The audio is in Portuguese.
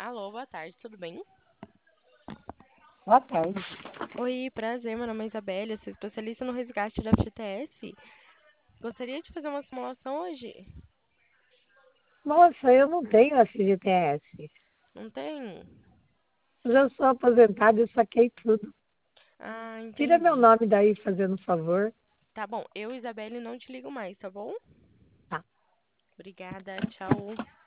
Alô, boa tarde, tudo bem? Boa tarde. Oi, prazer, meu nome é Isabelle, eu sou especialista no resgate da FGTS. Gostaria de fazer uma simulação hoje? Nossa, eu não tenho FGTS. Não tem? Eu já sou aposentada e saquei tudo. Ah, Tira meu entendi. nome daí, fazendo um favor. Tá bom, eu, Isabelle, não te ligo mais, tá bom? Tá. Obrigada, tchau.